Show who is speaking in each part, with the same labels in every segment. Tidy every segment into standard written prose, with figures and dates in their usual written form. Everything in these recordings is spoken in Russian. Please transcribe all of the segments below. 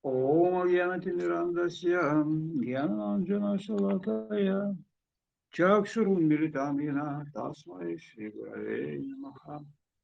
Speaker 1: Om Gyanatimirandasya Gyananjana Shalakaya Chakshurunmilitamina Tasmai Shri Gurave Namaha.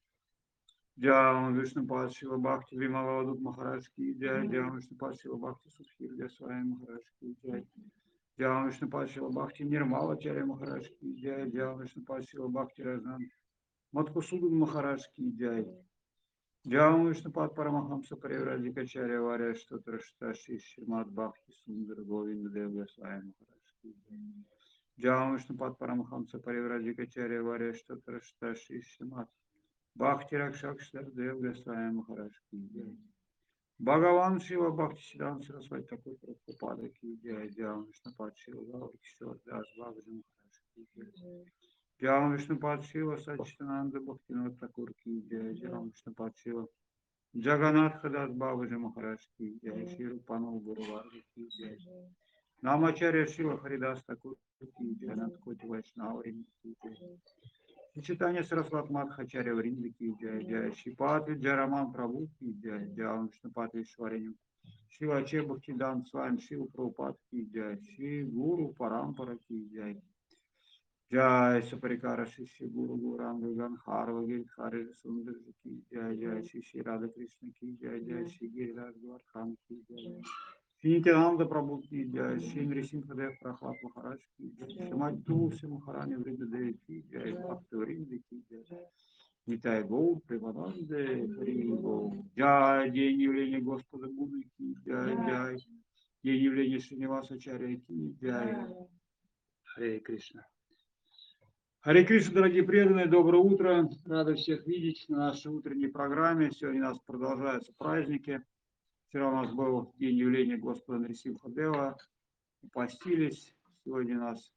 Speaker 1: Джам Вишну Пашива Бхакти Вималадук Махарадж Ки Джай, Джам Вишну Пашива Бхакти Субхир Госвами Махарадж Ки Джай, Джам Вишну Пашива Бхакти Нирмала Чаря Махарадж Ки Джай, Джам Вишну Пашива Бхакти Разнан Матхусуду Махарадж Ки Джай, Джам Вишну Пад Парамахамса Пареврадика Чаря Варя Штотра Шташи Шримад Бхакти Сундара Говинда Дев Госвами Махарадж Ки Джай, Джам Вишну Пад Парамахамса Пареврадика Чаря Варя Штотра Шташи Шримад Бхакти Ракшакшар Дев Госвами Махарадж Ки Джай. Бхагаван Шива Бхакти Сидан Сарасвати такой Прабхупада Ки Джай. Джам Вишнупад Шива Гаури Кишор Дас Бхагаджи Махарадж Ки Джай. Джам Вишнупад Шива Сачитананда Бхактинот Такур Ки Джай. Джам Вишнупад Шива Джаганат Хадас Бхагаджи Махарадж Ки Джай. Ширу Панал Гуруварги Ки Джай. Намачарья Шива Харидас Такур Ки Джай. Надкоти Вайшнава Ки Джай. Читание Сарасват Мадхачарья Вринди Ки Джай Джай, Шипатри Джараман Прабhu Ки Джай, Джай Вишнупати Швариню, Шива Чебхакти Дан Свами Шива Прабхупад Ки Джай, Ши Гуру Парампара Ки Джай, Джай Сапарикара Шиши Гуру Гуранга Ганхарва Гирдхари Сундарджи Ки Джай Джай, Шиши Рада Кришна Ки Джай Джай, Ши Гиридхар Гвардхан Ки Джай, Нитянанда Прабhu Ки Джай, Шри Нрисимхадев Прахлад Махарадж Ки Джай, Шримати Тулси Махарани Вриндадеви Ки Джай, Бхакти Вринди Ки Джай, Нитай Гаур, Примананде, Хари Гаур. Джай, день явления Господа Будды Ки Джай, Джай, день явления Шринивасачарья Ки Джай, Харе Кришна. Харе Кришна, дорогие преданные, доброе утро. Рады всех видеть на нашей утренней программе. Сегодня у нас продолжаются праздники. Вчера у нас был день явления Господа Нрисимхадева. Постились. Сегодня у нас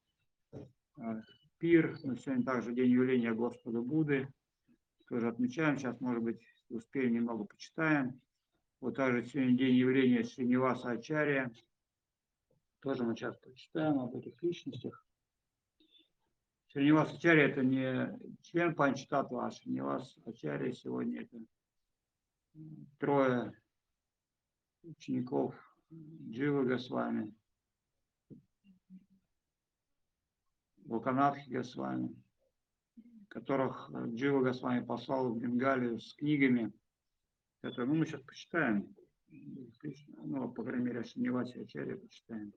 Speaker 1: пир. Но сегодня также день явления Господа Будды. Тоже отмечаем. Сейчас, может быть, успеем, немного почитаем. Вот также сегодня день явления Шриниваса Ачарья. Тоже мы сейчас почитаем об этих личностях. Шриниваса Ачарья это не член Панчтатва, а Шриниваса Ачарья сегодня это трое учеников Дживы Госвами, Локанатхи Госвами, которых Джива Госвами послал в Бенгалию с книгами, которые, мы сейчас почитаем, ну, по крайней мере, Шринивасе Ачарья почитаем.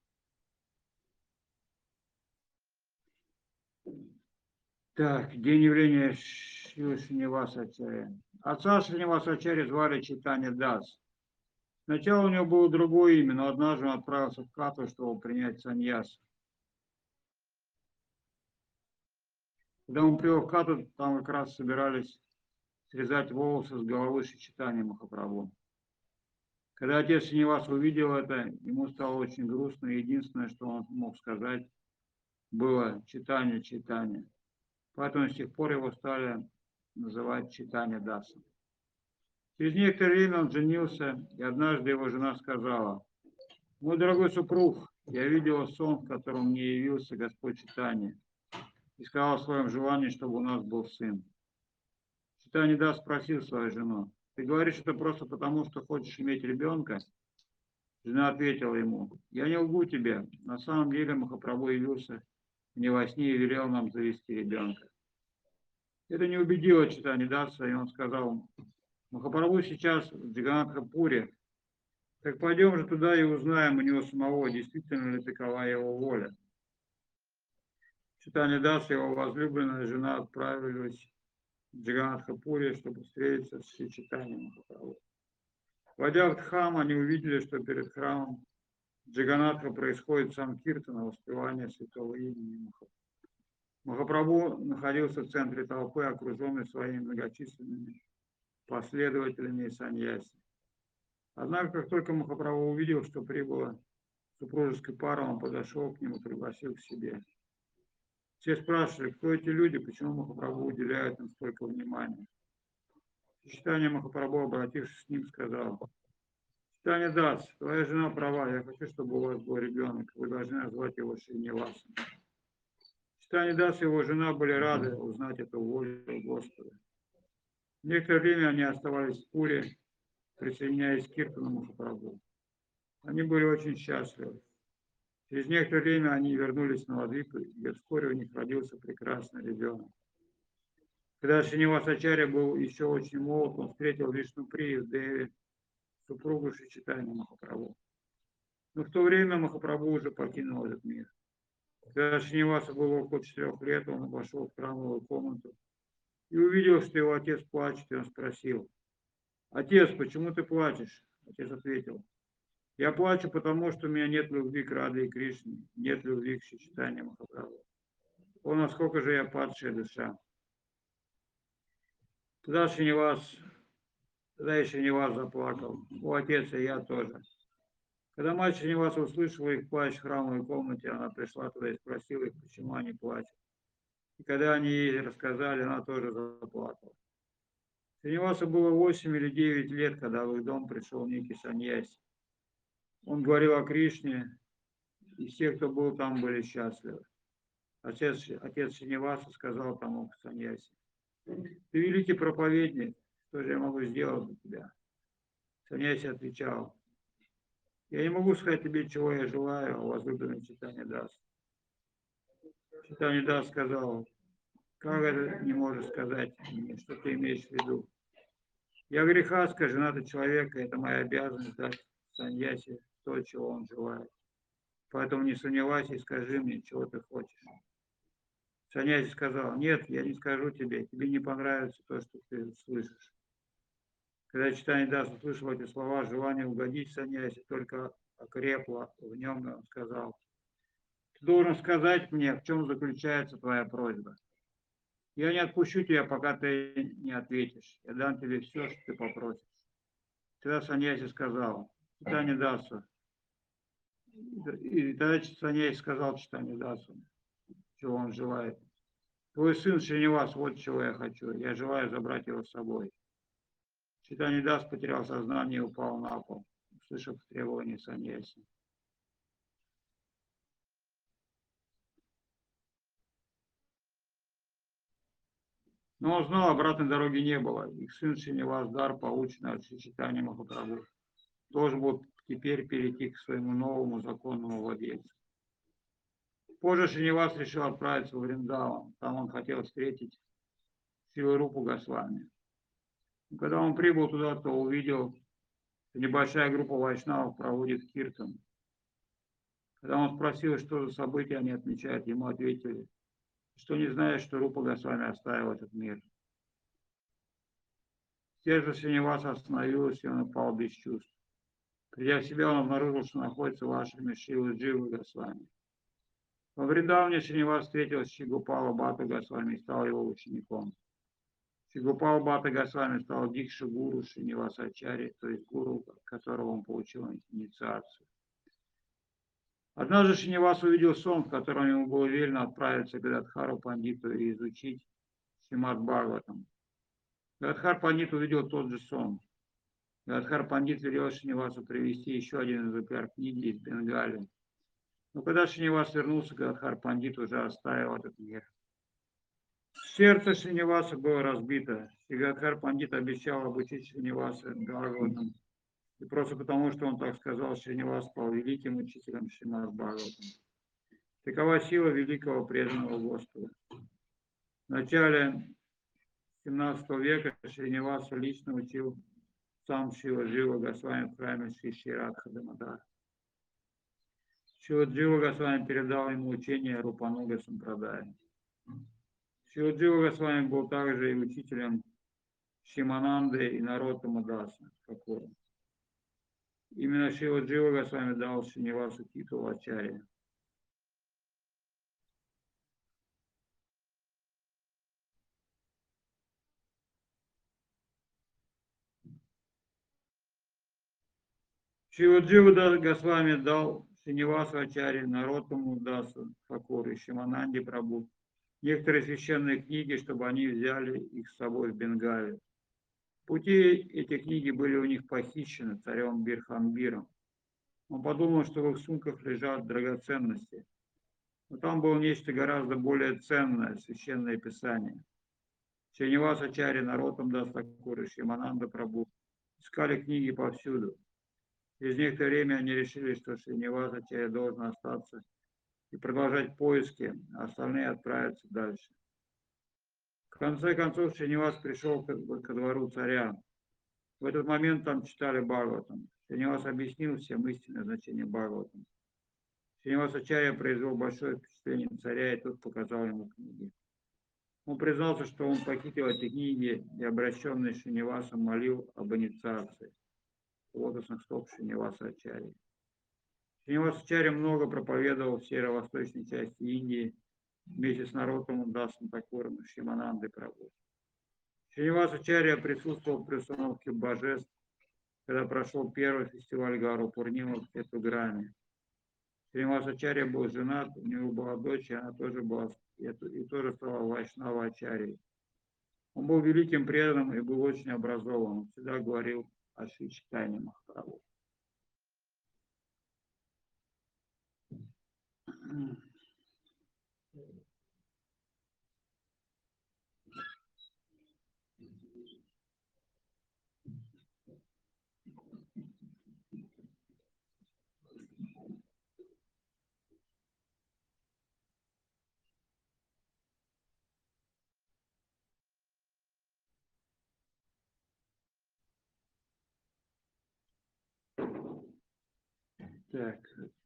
Speaker 1: Так, день явления Шриниваса Ачарья. Отца Шриниваса Ачарья звали Чайтанья Дас. Сначала у него было другое имя, но однажды он отправился в Катву, чтобы принять саньяс. Когда он прибыл в Катву, там как раз собирались срезать волосы с головы Шри Чайтаньи Махапрабху. Когда отец Шриниваса увидел это, ему стало очень грустно. Единственное, что он мог сказать, было Чайтанья, Чайтанья. Поэтому с тех пор его стали называть Чайтанья Дасом. Через некоторое время он женился, и однажды его жена сказала: «Мой дорогой супруг, я видела сон, в котором мне явился Господь Чайтанья, и сказал о своем желании, чтобы у нас был сын». Чайтанья Дас спросил свою жену: «Ты говоришь это просто потому, что хочешь иметь ребенка?» Жена ответила ему: «Я не лгу тебе, на самом деле Махапрабху явился мне во сне и велел нам завести ребенка». Это не убедило Чайтанью Даса, и он сказал: «Махапрабху сейчас в Джаганнатха-пуре. Так пойдем же туда и узнаем у него самого, действительно ли такова его воля». Чайтанья Дас и его возлюбленная жена отправились в Джаганнатха-пуре, чтобы встретиться с Шри Чайтаньей Махапрабху. Войдя в Дхам, они увидели, что перед храмом Джаганнатха происходит санкиртана, воспевание святого имени Махапрабху. Махапрабху находился в центре толпы, окруженный своими многочисленными последователями и саньяси. Однако, как только Махапрабху увидел, что прибыла супружеская пара, он подошел к нему и пригласил к себе. Все спрашивали, кто эти люди, почему Махапрабху уделяет им столько внимания. Чайтанья Махапрабху, обратившись к ним, сказал: «Чайтанья Дас, твоя жена права, я хочу, чтобы у вас был ребенок, вы должны назвать его Шринивасом». Чайтанья Дас и его жена были рады узнать эту волю Господа. Некоторое время они оставались в Пуре, присоединяясь к Киртану Махапрабху. Они были очень счастливы. Через некоторое время они вернулись на Ладвипу, где вскоре у них родился прекрасный ребенок. Когда Шринивасачарья был еще очень молод, он встретил Вишнуприю Деви, супругу Шри Чайтаньи Махапрабху. Но в то время Махапрабху уже покинул этот мир. Когда Шриниваса было около 4 лет, он вошел в храмовую комнату и увидел, что его отец плачет, и он спросил: «Отец, почему ты плачешь?» Отец ответил: «Я плачу, потому что у меня нет любви к Раде и Кришне, нет любви к Шри Чайтаньи Махапрабху. О, насколько же я падшая душа!» Тогда и Шринивас заплакал. «О, отец, и я тоже». Когда мать Шриниваса услышала их плач в храмовой комнате, она пришла туда и спросила их, почему они плачут. И когда они ей рассказали, она тоже заплакала. Шринивасу было 8 или 9 лет, когда в их дом пришел некий саньяси. Он говорил о Кришне, и все, кто был там, были счастливы. Отец Шриниваса сказал тому саньяси: «Ты великий проповедник, что же я могу сделать для тебя?» Саньяси отвечал: «Я не могу сказать тебе, чего я желаю, возлюбленный Чайтанья Дас». Чайтанья Дас сказал: «Как это не можешь сказать мне, что ты имеешь в виду? Я грехаска, жена человека, это моя обязанность дать саньяси то, чего он желает. Поэтому не сомневайся и скажи мне, чего ты хочешь». Саньяси сказал: «Нет, я не скажу тебе, тебе не понравится то, что ты слышишь». Когда Чайтанья Дас услышал эти слова, желание угодить саньяси только окрепло в нем, и он сказал: «Ты должен сказать мне, в чем заключается твоя просьба. Я не отпущу тебя, пока ты не ответишь. Я дам тебе все, что ты попросишь». Тогда саньяси сказал Чайтанья Дасу, и тогда саньяси сказал Чайтанья Дасу, чего он желает: «Твой сын Шринивас, вот чего я хочу. Я желаю забрать его с собой». Чайтанья Дас потерял сознание и упал на пол, услышав требование саньяси. Но он знал, обратной дороги не было. Их сын Шринивас Дар, полученный от Шри Чайтаньи Махапрабху, должен был теперь перейти к своему новому законному владельцу. Позже Шринивас решил отправиться в Вриндаван. Там он хотел встретить Шрилу Рупу Госвами. Когда он прибыл туда, то увидел, что небольшая группа вайшнавов проводит киртан. Когда он спросил, что за события они отмечают, ему ответили, что не знают, что Рупа Госвами оставил этот мир. Сердце Шриниваса остановилось, и он упал без чувств. Придя в себя, он обнаружил, что находится в ашраме Шрилы Дживы Госвами. Во Вриндаване Шринивас встретился с Шри-Гопала Бхатта Госвами и стал его учеником. Шри-Гопал Бхатта Госвами стал дикша гуру Шринивасачари, то есть гуру, от которого он получил инициацию. Однажды Шринивас увидел сон, в котором ему было велено отправиться к Гададхару Пандиту и изучить Шримад Бхагаватам. Гададхар Пандит увидел тот же сон. Гададхар Пандит велел Шринивасу привезти еще один экземпляр книги из Бенгалии. Но когда Шринивас вернулся, Гададхар Пандит уже оставил этот мир. Сердце Шриниваса было разбито. И Гададхар Пандит обещал обучить Шриниваса Бхагаватам. И просто потому, что он так сказал, Шринивас стал великим учителем Шримад Бхагаватам. Такова сила великого преданного Господа. В начале 17 века Шриниваса лично учил сам Шрила Джива Госвами в храме Шри Радха Дамодар. Шрила Джива Госвами передал ему учение Рупануга Сампрадая. Шрила Джива Госвами был также и учителем Шимананды и Нароттама Даса Такура. Именно Шрила Джива Госвами дал Шринивасу титул Ачарья. Шрила Джива Госвами дал Шринивасу Ачарье, Нароттаму Дасу Такуру и Шимананде Прабху некоторые священные книги, чтобы они взяли их с собой в Бенгалию. В пути эти книги были у них похищены царем Бирханбиром. Он подумал, что в их сумках лежат драгоценности. Но там было нечто гораздо более ценное, священное писание. Шриниваса Ачарья, Нароттам Дас Такур и Шримананда Прабху искали книги повсюду. Через некоторое время они решили, что Шриниваса Ачарья должен остаться и продолжать поиски, а остальные отправятся дальше. В конце концов Шринивас пришел ко двору царя. В этот момент там читали Бхагаватам. Шринивас объяснил всем истинное значение Бхагаватам. Шринивас Ачарья произвел большое впечатление на царя, и тот показал ему книги. Он признался, что он похитил эти книги и, обращенный Шринивасом, молил об инициации лотосных стоп Шриниваса Ачарьи. Шринивас Ачарья много проповедовал в северо-восточной части Индии вместе с Нароттамом Дасом Такуром и Шриманандой Прабhu. Шринивас Ачарья присутствовал при установке божеств, когда прошел первый фестиваль Гару Пурнима в Кетуграме. Шринивас Ачарья был женат, у него была дочь, и она тоже была, и тоже стала Вайшнава Ачарьей. Он был великим преданным и был очень образован. Он всегда говорил о Шри Чайтанье Махапрабху. Так,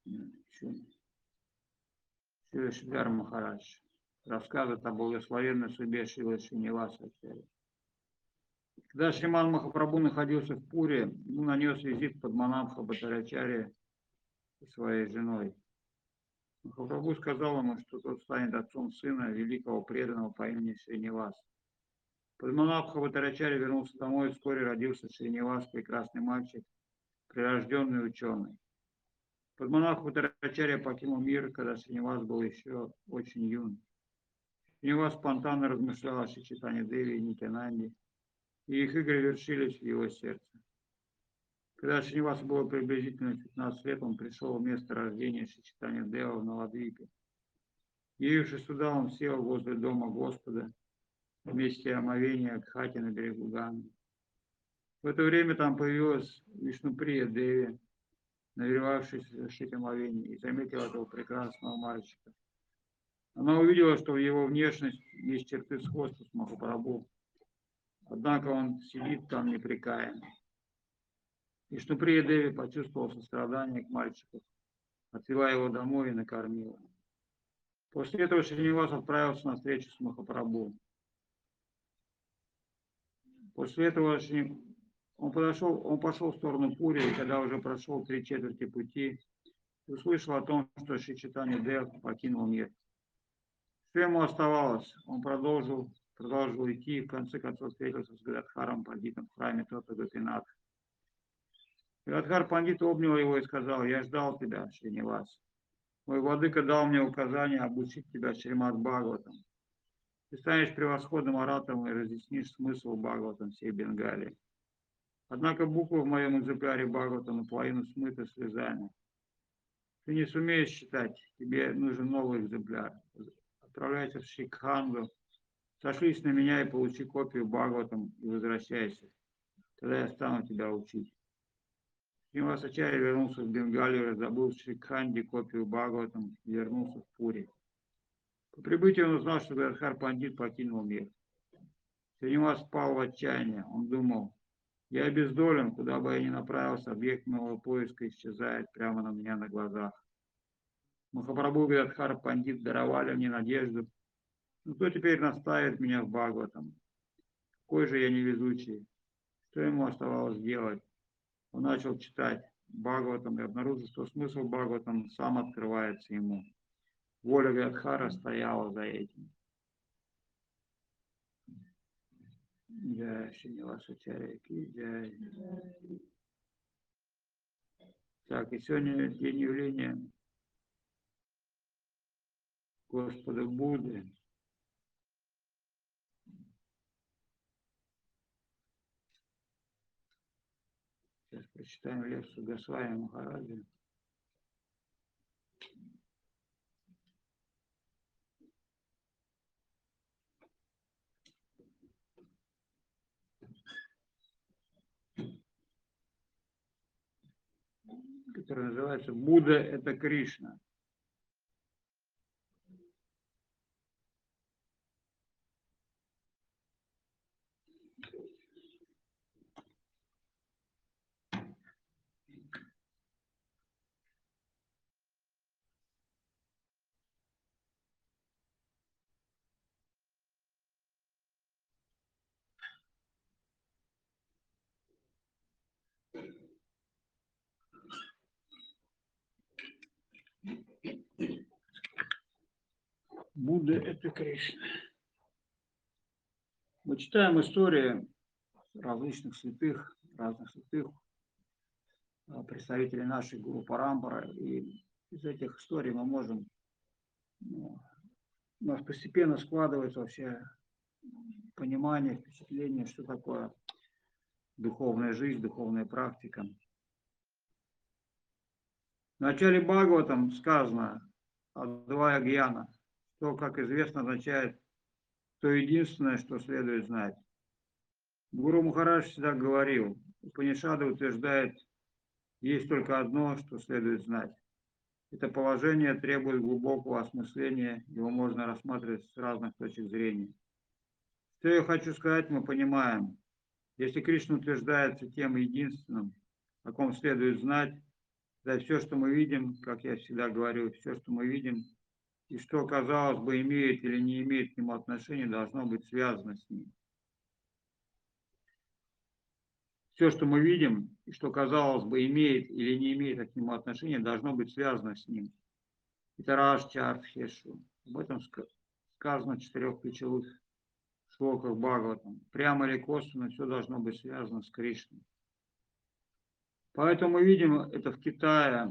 Speaker 1: Шридхар Махарадж рассказывает о благословенной судьбе Шрилы Шриниваса Ачарьи. Когда Шриман Махапрабху находился в Пуре, ему нанес визит Падманабха Бхаттарачарья со своей женой. Махапрабху сказал ему, что тот станет отцом сына великого преданного по имени Шринивас. Падманабха Бхаттарачарья вернулся домой, и вскоре родился Шринивас, прекрасный мальчик, прирожденный ученый. Падманабха Бхаттарачарья покинул мир, когда Шринивас был еще очень юн. Шринивас спонтанно размышлял о Шри Чайтанье Деве и Нитьянанде, и их игры вершились в его сердце. Когда Шринивасу было приблизительно 15 лет, он пришел в место рождения Шри Чайтанье Дева в Навадвипе. Явившись туда, он сел возле дома Господа в месте омовения Кхати на берегу Ганги. В это время там появилась Вишнуприя Деви, намеревавшись совершить омовение, и заметила этого прекрасного мальчика. Она увидела, что в его внешность есть черты сходства с Махапрабху, однако он сидит там непрекаянно. Вишнуприя Деви почувствовала сострадание к мальчику, отвела его домой и накормила. После этого Шринивас отправился на встречу с Махапрабху. После этого он пошел в сторону Пури, и когда уже прошел 3/4 пути, услышал о том, что Шри Чайтанья Дев покинул мир. Что ему оставалось? Он продолжил идти и в конце концов встретился с Гададхаром Пандитом в храме Тота Гопинатха. Гададхар Пандит обнял его и сказал: «Я ждал тебя, Шринивас. Мой владыка дал мне указание обучить тебя Шримад Бхагаватам. Ты станешь превосходным оратором и разъяснишь смысл Бхагаватам всей Бенгалии. Однако буквы в моем экземпляре Бхагаватам наполовину смыты слезами. Ты не сумеешь читать, тебе нужен новый экземпляр. Отправляйся в Шрикханду, сошлись на меня и получи копию Бхагаватам и возвращайся. Тогда я стану тебя учить». Шринивас Ачарья вернулся в Бенгалию, раздобыл в Шрикханде копию Бхагаватам и вернулся в Пури. По прибытию он узнал, что Гададхар Пандит покинул мир. Шринивас впал в отчаяние. Он думал: «Я обездолен, куда бы я ни направился, объект моего поиска исчезает прямо на меня на глазах. Махапрабху и Гададхар Пандит даровали мне надежду. Но кто теперь наставит меня в Бхагаватам? Какой же я невезучий!» Что ему оставалось делать? Он начал читать Бхагаватам и обнаружил, что смысл Бхагаватам сам открывается ему. Воля Гададхара стояла за этим. Джай Шриниваса Ачарья ки джай. Так, и сегодня день явления Господа Будды. Сейчас прочитаем лекцию Госвами Махараджа. который называется «Будда – это Кришна». Будда – это Кришна. Мы читаем истории разных святых, представителей нашей Гуру Парампары, и из этих историй мы можем, у нас постепенно складывается вообще понимание, впечатление, что такое духовная жизнь, духовная практика. В начале Бхагаватам сказано «Адвая Гьяна», что, как известно, означает «то единственное, что следует знать». Гуру Махарадж всегда говорил, Упанишады утверждает, есть только одно, что следует знать. Это положение требует глубокого осмысления, его можно рассматривать с разных точек зрения. Что я хочу сказать, мы понимаем. Если Кришна утверждается тем единственным, о ком следует знать, да все, что мы видим, как я всегда говорю, все, что мы видим, и что, казалось бы, имеет или не имеет к нему отношения, должно быть связано с ним. Все, что мы видим, и что, казалось бы, имеет или не имеет к нему отношения, должно быть связано с ним. Это Рашча Артхешу. Об этом сказано в 4 ключевых шлоках Бхагаватам. Прямо или косвенно все должно быть связано с Кришной. Поэтому мы видим это в Китае.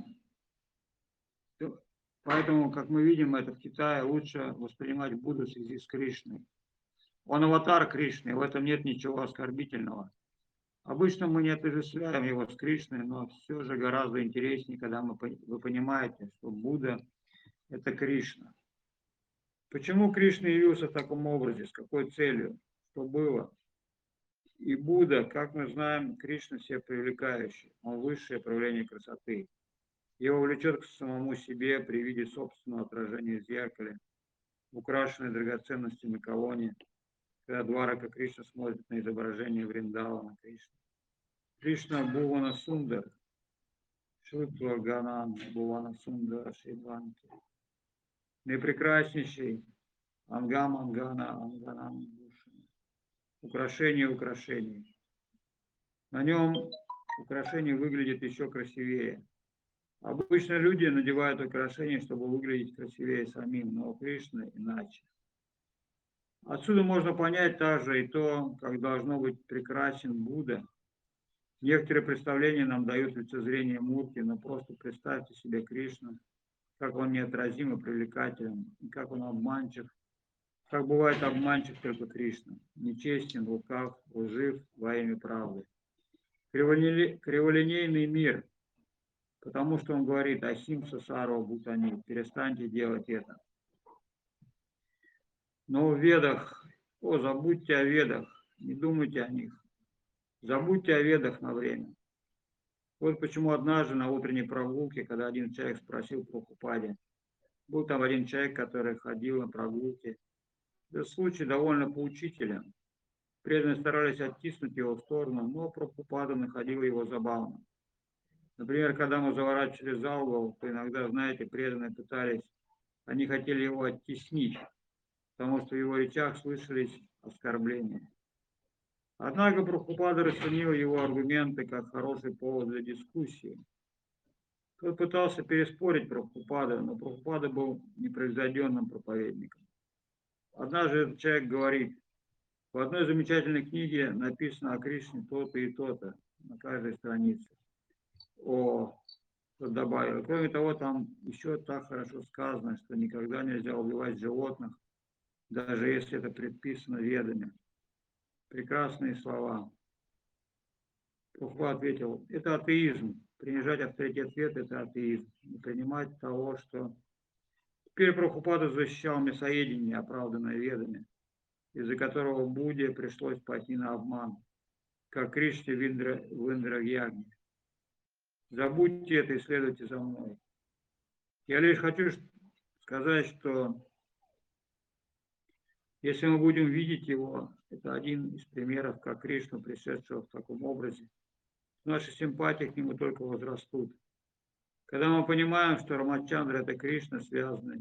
Speaker 1: Поэтому, как мы видим это в Китае, лучше воспринимать Будду в связи с Кришной. Он аватар Кришны, в этом нет ничего оскорбительного. Обычно мы не отождествляем его с Кришной, но все же гораздо интереснее, когда вы понимаете, что Будда – это Кришна. Почему Кришна явился в таком образе, с какой целью, что было? И Будда, как мы знаем, Кришна всепривлекающий, он высшее проявление красоты. Его влечет к самому себе при виде собственного отражения в зеркале, украшенной драгоценностями колонии, когда Дварака Кришна смотрит на изображение Вриндавана Кришны. Кришна Бхувана Сундар, Шутва Ганан Бхувана Сундара Шейванки, наипрекраснейший Ангам Ангана Анганам Бушана, украшение украшений. На нем украшение выглядит еще красивее. Обычно люди надевают украшения, чтобы выглядеть красивее самим, но у Кришны иначе. Отсюда можно понять также и то, как должно быть прекрасен Будда. Некоторые представления нам дают лицезрение Мурти, но просто представьте себе Кришну, как он неотразим и привлекателен, и как он обманчив, как бывает обманчив только Кришна, нечестен, лукав, лжив во имя правды. Криволинейный мир, потому что он говорит «Ахимса сарва бутани», перестаньте делать это. Но в Ведах, забудьте о Ведах, не думайте о них, забудьте о Ведах на время. Вот почему однажды на утренней прогулке, когда один человек спросил Прабхупаде, был там один человек, который ходил на прогулке, этот случай довольно поучителен. Преданные старались оттиснуть его в сторону, но Прабхупада находил его забавным. Например, когда мы заворачивали за угол, то иногда, знаете, преданные пытались, они хотели его оттеснить, потому что в его речах слышались оскорбления. Однако Прабхупада расценил его аргументы как хороший повод для дискуссии. Тот пытался переспорить Прабхупада, но Прабхупада был непревзойденным проповедником. Однажды этот человек говорит, в одной замечательной книге написано о Кришне то-то и то-то на каждой странице. Тот добавил. Кроме того, там еще так хорошо сказано, что никогда нельзя убивать животных, даже если это предписано ведами. Прекрасные слова. Прабхупада ответил, это атеизм. Принижать авторитет вед – это атеизм. Не принимать того, что... Теперь Прабхупада защищал мясоедение, оправданное ведами, из-за которого Будде пришлось пойти на обман, как Кришне в Индра-Ягне. Забудьте это и следуйте за мной. Я лишь хочу сказать, что если мы будем видеть его, это один из примеров, как Кришна, пришедшего в таком образе, наши симпатии к нему только возрастут. Когда мы понимаем, что Рамачандра – это Кришна, связанный.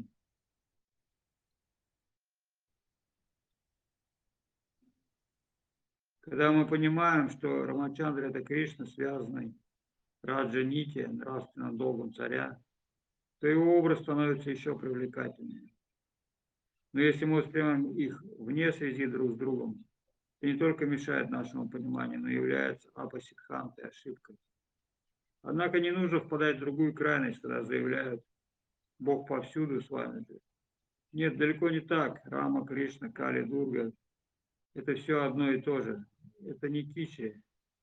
Speaker 1: Когда мы понимаем, что Рамачандра – это Кришна, связанный Раджа-нити, нравственным долгом царя, то его образ становится еще привлекательнее. Но если мы воспринимаем их вне связи друг с другом, это не только мешает нашему пониманию, но и является апасидхантой, ошибкой. Однако не нужно впадать в другую крайность, когда заявляют «Бог повсюду с вами». Нет, далеко не так. Рама, Кришна, Кали, Дурга – это все одно и то же. Это не кичи.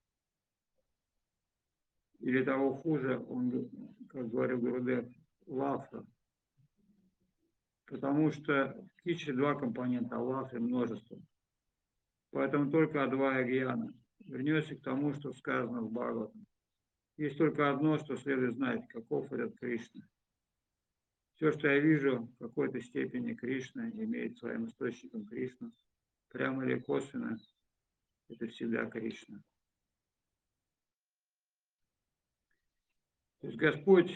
Speaker 1: Или того хуже, он, как говорил Гурудев, лафа. Потому что в кичи два компонента, а в лафе множество. Поэтому только адвая гьяна. Вернемся к тому, что сказано в Бхагаватам. Есть только одно, что следует знать, каков этот Кришна. Все, что я вижу, в какой-то степени Кришна имеет своим источником Кришну. Прямо или косвенно, это всегда Кришна. То есть Господь,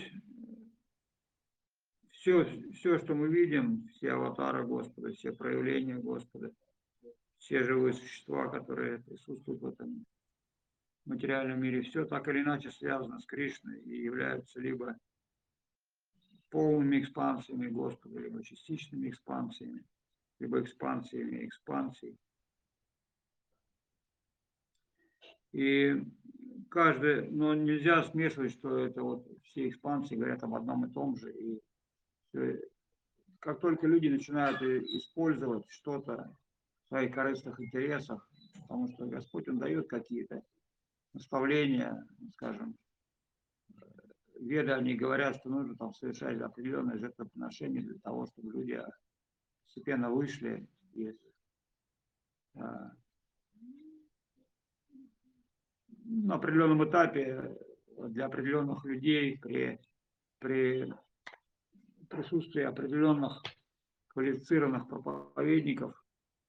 Speaker 1: все, что мы видим, все аватары Господа, все проявления Господа, все живые существа, которые присутствуют в этом материальном мире, все так или иначе связано с Кришной и являются либо полными экспансиями Господа, либо частичными экспансиями, либо экспансиями экспансий. И каждый, но нельзя смешивать, что это вот все экспансии говорят об одном и том же. И как только люди начинают использовать что-то в своих корыстных интересах, потому что Господь, Он дает какие-то наставления, скажем, Веды, они говорят, что нужно там совершать определенные жертвоприношения для того, чтобы люди постепенно вышли из на определенном этапе для определенных людей при присутствии определенных квалифицированных проповедников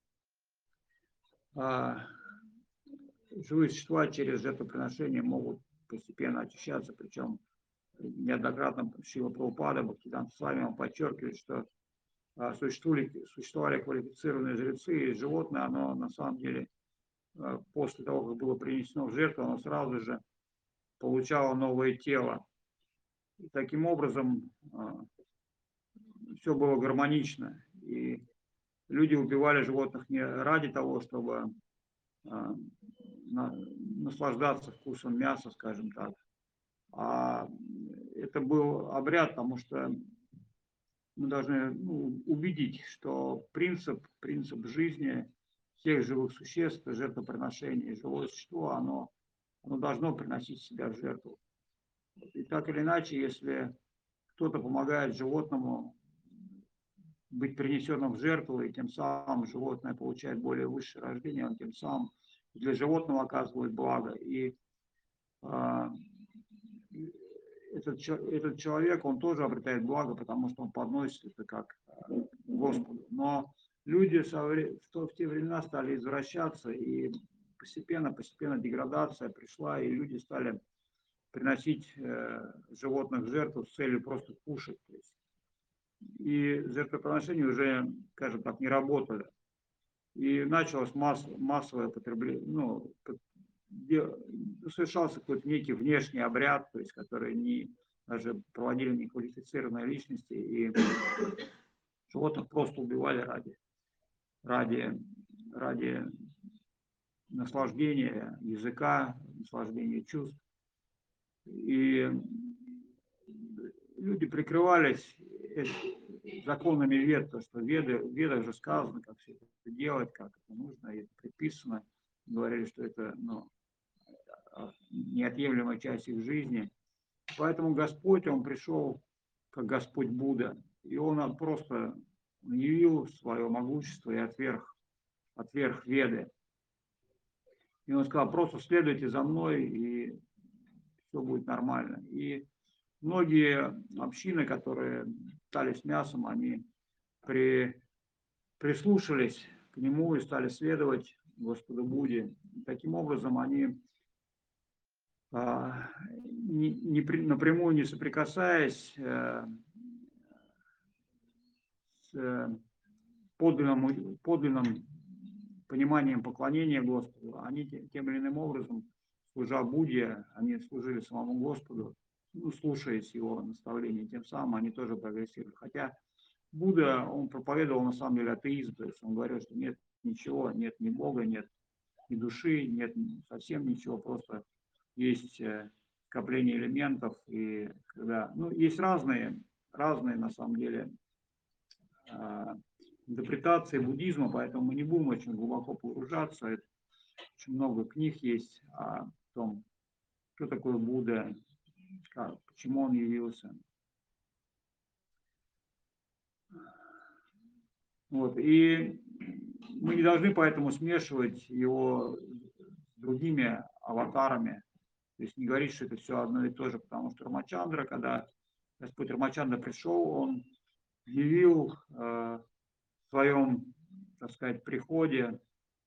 Speaker 1: живые существа через жертвоприношение могут постепенно очищаться, причем неоднократно Шрила Прабхупада, Бхактисиданта Свами, он подчеркивает, что существовали квалифицированные жрецы, и животное, оно на самом деле после того, как было принесено в жертву, оно сразу же получало новое тело. И таким образом все было гармонично. И люди убивали животных не ради того, чтобы наслаждаться вкусом мяса, скажем так, а это был обряд, потому что мы должны увидеть, что принцип жизни всех живых существ, жертвоприношение, живое существо, оно должно приносить себя в жертву. И так или иначе, если кто-то помогает животному быть принесенным в жертву, и тем самым животное получает более высшее рождение, он тем самым для животного оказывает благо. И этот человек, он тоже обретает благо, потому что он подносит это как Господу. Но люди в те времена стали извращаться, и постепенно деградация пришла, и люди стали приносить животных в жертву с целью просто кушать. То есть. И жертвоприношения уже, скажем так, не работали. И началось массовое потребление, совершался какой-то некий внешний обряд, то есть, который даже проводили неквалифицированные личности, и животных просто убивали ради наслаждения языка, наслаждения чувств. И люди прикрывались законами вед, потому что в ведах же сказано, как все это делать, как это нужно, и это предписано. Говорили, что это неотъемлемая часть их жизни. Поэтому Господь, Он пришел как Господь Будда, и Он просто явил свое могущество и отверг веды. И Он сказал, просто следуйте за мной, и все будет нормально. И многие общины, которые питались мясом, они прислушались к нему и стали следовать Господу Будде. Таким образом, они, напрямую не соприкасаясь с подлинным пониманием поклонения Господу, они тем или иным образом, служа Будде, они служили самому Господу, слушаясь его наставления, тем самым они тоже прогрессировали. Хотя Будда, он проповедовал на самом деле атеизм, то есть он говорил, что нет ничего, нет ни Бога, нет ни души, нет совсем ничего, просто есть скопление элементов, и когда, есть разные на самом деле интерпретации буддизма, поэтому мы не будем очень глубоко погружаться, очень много книг есть о том, что такое Будда, почему он явился. Вот. И мы не должны поэтому смешивать его с другими аватарами. То есть не говорить, что это все одно и то же, потому что Рамачандра, когда Господь Рамачандра пришел, он явил в своем, так сказать, приходе,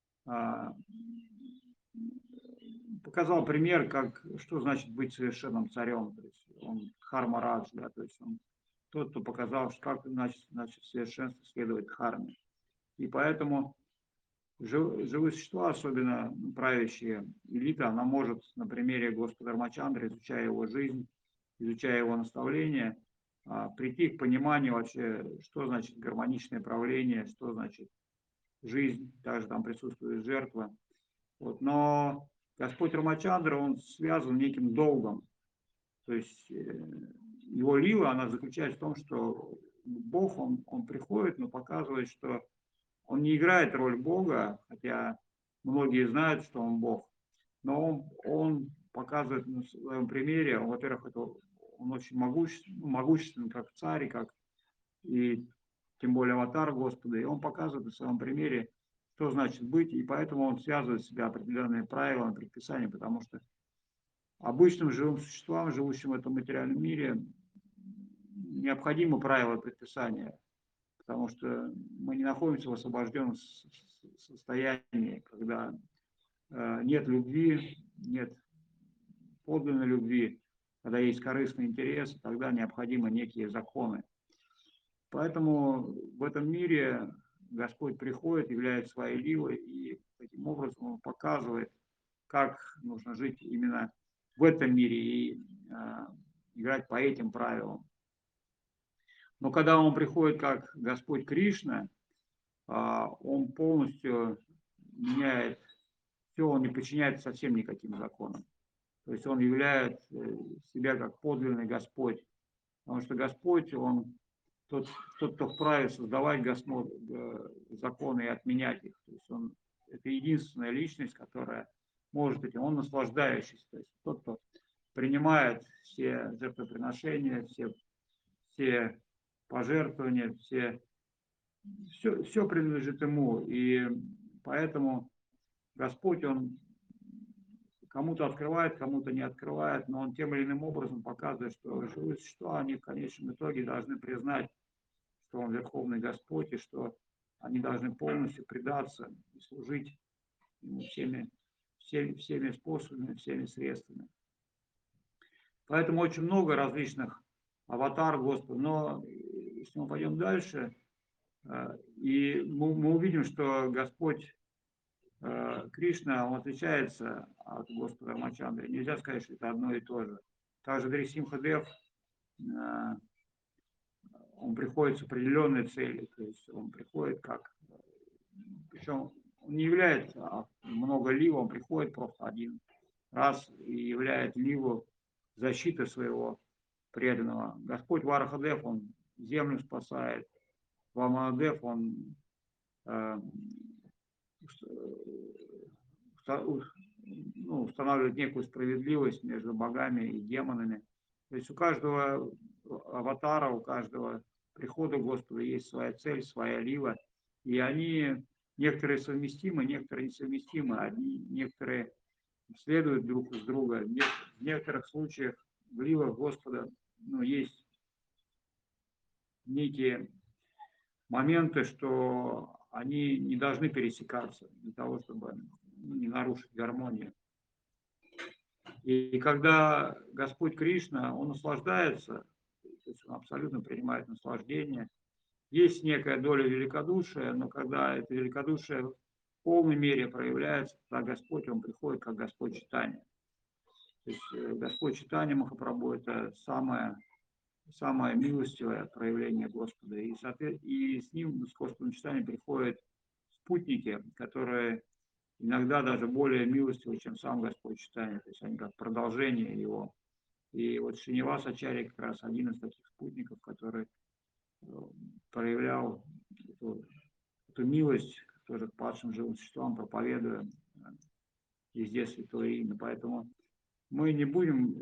Speaker 1: показал пример, что значит быть совершенным царем. То есть он Дхармарадж, да, то есть он тот, кто показал, как значит совершенство следовать дхарме. И поэтому живые существа, особенно правящие элита, она может на примере Господа Рамачандры, изучая его жизнь, изучая его наставления, прийти к пониманию вообще, что значит гармоничное правление, что значит жизнь, также там присутствует жертва. Вот. Но Господь Рамачандра, он связан неким долгом. То есть его лила, она заключается в том, что Бог, он приходит, но показывает, что он не играет роль Бога, хотя многие знают, что он Бог, но он показывает на своем примере, во-первых, он очень могущественный, как царь, и тем более аватар Господа, и он показывает на своем примере, что значит быть, и поэтому он связывает себя определенными правилами, предписаниями, потому что обычным живым существам, живущим в этом материальном мире, необходимы правила предписания, потому что мы не находимся в освобожденном состоянии, когда нет любви, нет подлинной любви, когда есть корыстный интерес, тогда необходимы некие законы. Поэтому в этом мире Господь приходит, является своей лилой, и таким образом Он показывает, как нужно жить именно в этом мире и играть по этим правилам. Но когда Он приходит как Господь Кришна, Он полностью меняет все, Он не подчиняется совсем никаким законам. То есть Он являет себя как подлинный Господь. Потому что Господь, Он тот, кто вправе создавать законы и отменять их. То есть это единственная личность, которая может быть, он наслаждающийся. То есть тот, кто принимает все жертвоприношения, все пожертвования, все принадлежит ему. И поэтому Господь, Он кому-то открывает, кому-то не открывает, но Он тем или иным образом показывает, что живые существа, они в конечном итоге должны признать, что Он Верховный Господь, и что они должны полностью предаться и служить Ему всеми способами, всеми средствами. Поэтому очень много различных аватар Господа. Но если мы пойдем дальше, и мы увидим, что Господь Кришна, он отличается от Господа Рамачандры. Нельзя сказать, что это одно и то же. Также Нрисимха-Дев, он приходит с определенной целью, то есть он приходит причем он не является много лива, он приходит просто один раз и являет ливу защиты своего преданного. Господь Варахадев, он землю спасает, Ваманадев, он устанавливает некую справедливость между богами и демонами. То есть у каждого аватара, у каждого прихода Господа есть своя цель, своя лила, и они некоторые совместимы, некоторые несовместимы. Некоторые следуют друг из друга. В некоторых случаях в ливах Господа есть некие моменты, что они не должны пересекаться для того, чтобы не нарушить гармонию. И когда Господь Кришна, Он наслаждается, то есть Он абсолютно принимает наслаждение, есть некая доля великодушия, но когда это великодушие в полной мере проявляется, тогда Господь, Он приходит как Господь Чайтанья. То есть Господь Чайтанья Махапрабху – это самое милостивое проявление Господа. И с ним, с Господом Чайтаньей, приходят спутники, которые иногда даже более милостивы, чем сам Господь Чайтанья. То есть они как продолжение его. И вот Шринивас Ачарья как раз один из таких спутников, который проявлял эту милость тоже к падшим живым существам, проповедуя везде святое имя. Поэтому мы не будем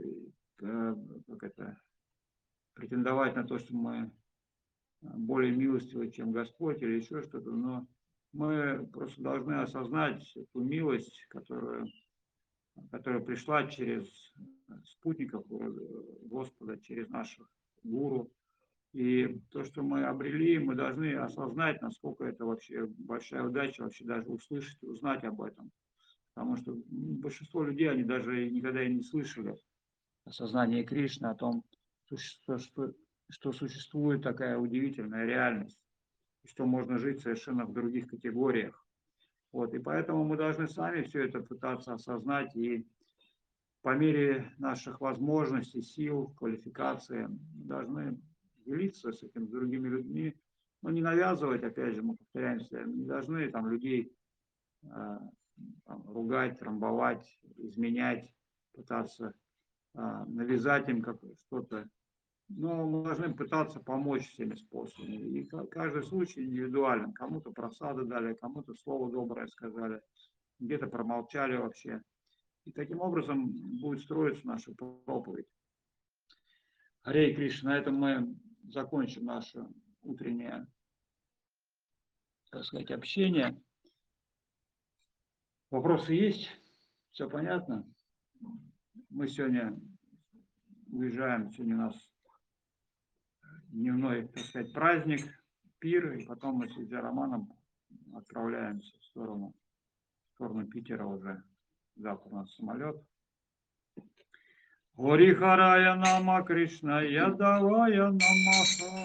Speaker 1: претендовать на то, что мы более милостивы, чем Господь или еще что-то, но мы просто должны осознать эту милость, которая пришла через спутников Господа, через наших гуру. И то, что мы обрели, мы должны осознать, насколько это вообще большая удача, вообще даже услышать, узнать об этом. Потому что большинство людей, они даже никогда и не слышали о сознании Кришны, о том, что существует такая удивительная реальность, что можно жить совершенно в других категориях. Вот, и поэтому мы должны сами все это пытаться осознать и по мере наших возможностей, сил, квалификации должны делиться с этим с другими людьми, но не навязывать, опять же, мы повторяемся, не должны там людей ругать, трамбовать, изменять, пытаться навязать им что-то. Но мы должны пытаться помочь всеми способами. И каждый случай индивидуален. Кому-то просаду дали, кому-то слово доброе сказали, где-то промолчали вообще. И таким образом будет строиться наша проповедь. Харе Кришна, на этом мы закончим наше утреннее, так сказать, общение. Вопросы есть? Все понятно? Мы сегодня уезжаем, сегодня у нас дневной, так сказать, праздник, пир, и потом мы с Романом отправляемся в сторону Питера уже. Завтра у нас самолет. Гори Харая Нама Кришна Ядавая Намаха.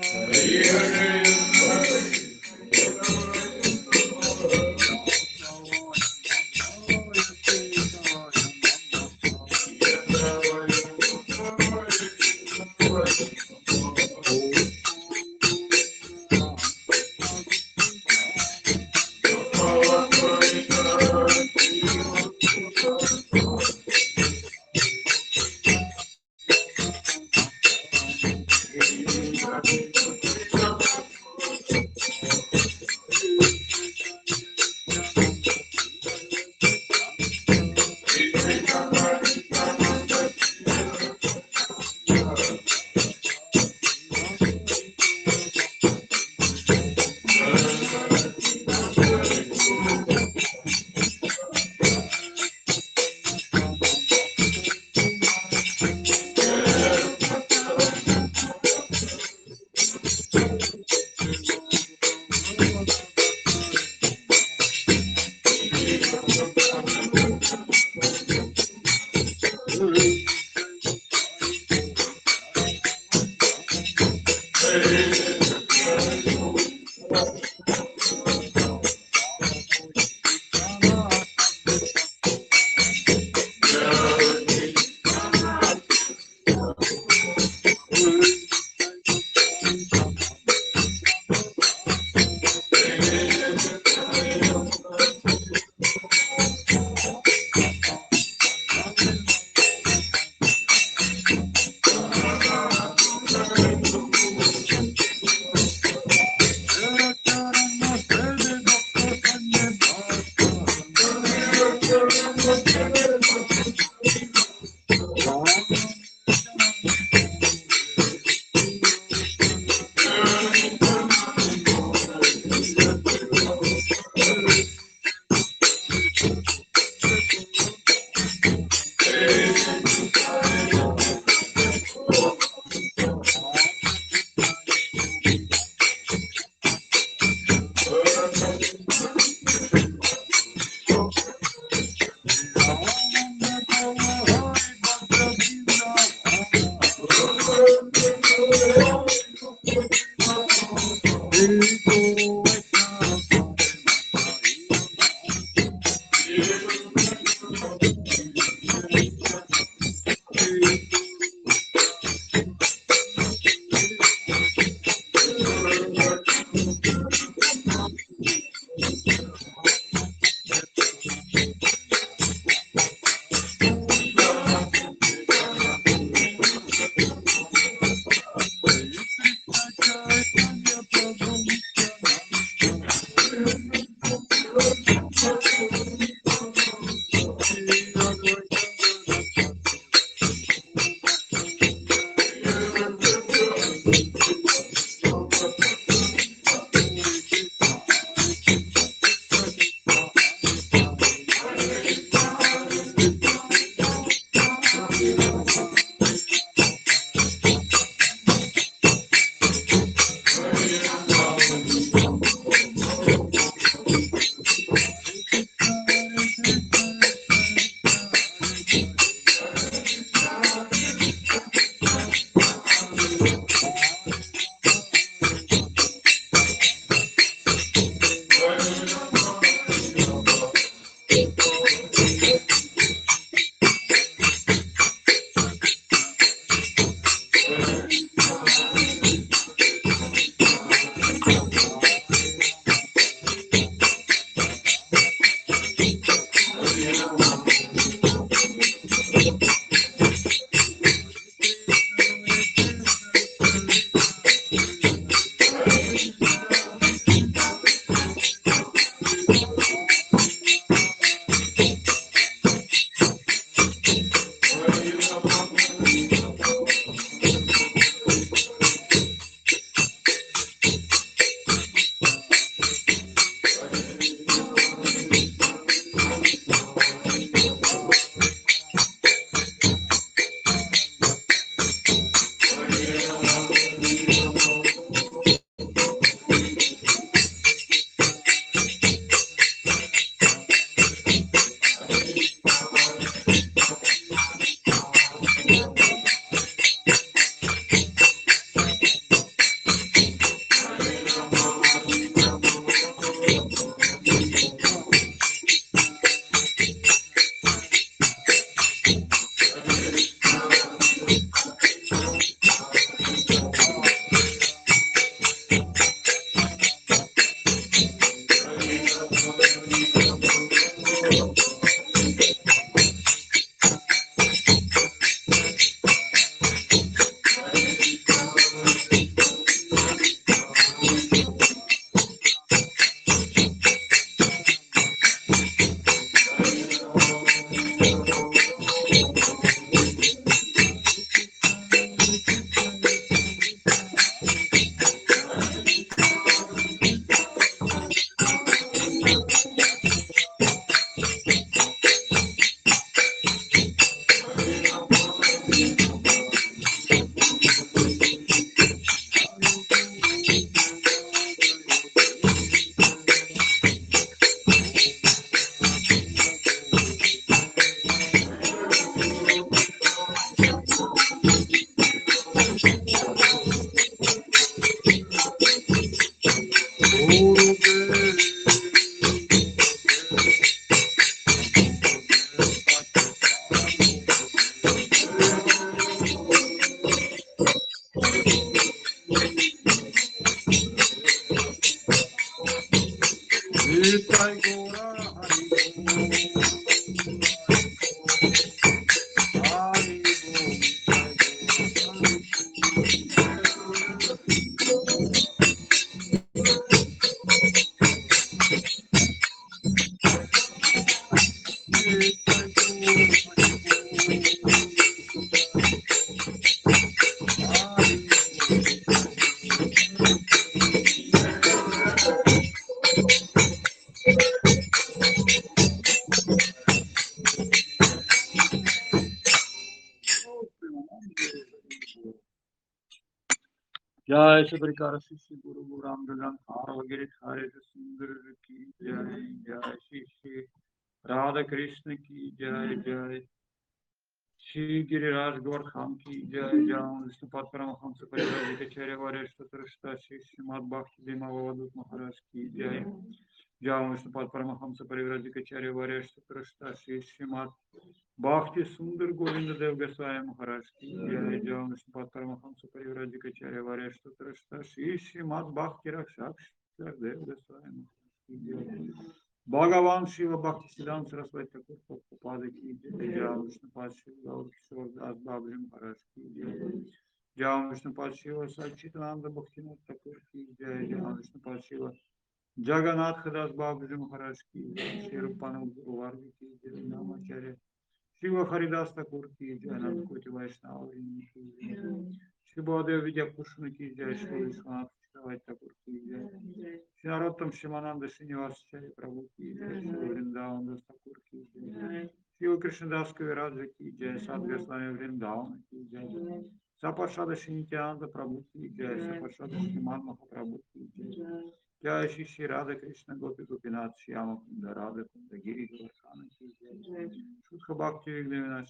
Speaker 1: जय श्री प्रकार श्री गुरु राम गगन हार वगैरह सारे सुंदर की जय जय श्री राधा कृष्ण की जय जय श्री गिरिराज गोवर्धन की जय जय विष्णुपाद परमहंस परिव्राजकाचार्य वरिष्ठ श्रेष्ठ श्री श्रीमद् भक्ति विमल महाराज की जय जय विष्णुपाद परमहंस परिव्राजकाचार्य वरिष्ठ श्रेष्ठ श्री श्रीमद् भक्ति सुंदर गोविंद देव गोस्वामी महाराज की जय जय विष्णुपाद परमहंस परिव्राजकाचार्य वरिष्ठ श्रेष्ठ श्री श्रीमद् भक्ति रक्षक देव गोस्वामी महाराज की जय भगवान शिव भक्ति सिद्धांत सरस्वती ठाकुर प्रभुपाद की जय जय विष्णुपाद शिव गौर किशोर दास बाबरी महाराज की जय जय विष्णुपाद शिव सच्चिदानंद भक्तिनाथ ठाकुर की जय जय विष्णुपाद शिव जगन्नाथ दास बाबरी महाराज की जय श्री रूपानंद गुरुवार की जय नामाचार्य शिव हरिदास ठाकुर की जय अनंत कोटि वैष्णव की जय श्री बलदेव विद्याभूषण की जय श्री विश्वनाथ ठाकुर की जय श्री नरोत्तम शिवानंद श्रीनिवासाचार्य प्रभु की जय श्री वृंदावन दास ठाकुर की जय श्री कृष्णदास कविराज की जय साधु गोस्वामी वृंदावन की जय सपार्षद श्री नित्यानंद प्रभु की जय सपार्षद श्रीमान महाप्रभु की जय जय श्री श्री राधा कृष्ण गोपी गोपीनाथ श्याम कुंद राधा कुंद गिरी गोवर्धन की जय शुद्ध भक्ति विघ्न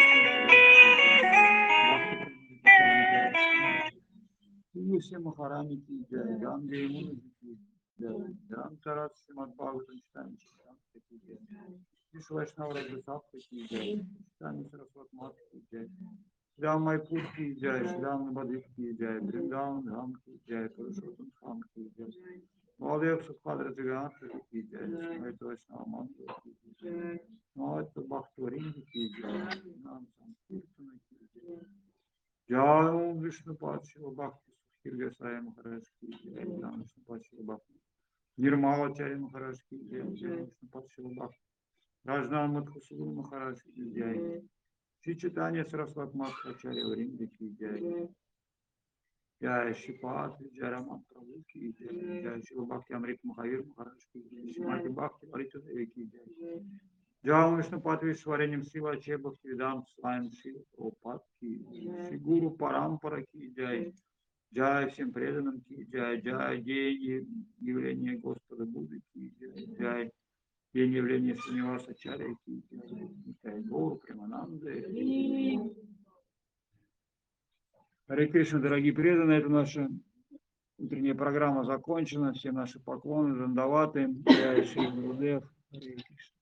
Speaker 1: से महारानी की जय रामदेव मुनि की जय धर्मचरत श्रीमद् भागवतम की जय विश्व वैष्णव रघुसाप्त की जय सरस्वत माता की जय राम मायपुर की जय श्री राम बधिक की जय वृंदावन धाम की जय पुरुषोत्तम धाम की जय महादेव सुखपाद जगन्नाथ की जय श्रीमद् वैष्णव मंदिर की जय मौत भक्तवरिंद की जय नाम संकीर्तन की जय जय विष्णुपाद शिव भक्ति सुखीर गोसाई महाराज की जय जय विष्णुपाद शिव भक्ति निर्मलाचार्य महाराज की जय जय विष्णुपाद शिव भक्ति राजनाथ मधुसूदन महाराज की जय श्री चैतन्य सरस्वती माताचार्य वरिंद की जय जय श्रीपाद जयराम प्रभु की जय जय शिव भक्ति अमृत महावीर महाराज की जय श्रीमती भक्ति ललिता देवी की जय जय विष्णुपाद विश्वरण्यम शिवाचार्य भक्ति वेदांत स्वामी शिव प्रभुपाद की श्री गुरु परंपरा की जय जय всем преданным की जय जय день явления Господа Будды की जय जय день явления Сринивасачарьи की जय Никай Гуру Премананды. Харе Кришна, дорогие преданные, это наша утренняя программа закончена. Все наши поклоны, дандаваты, Джай Шри Гурудев. Харе Кришна.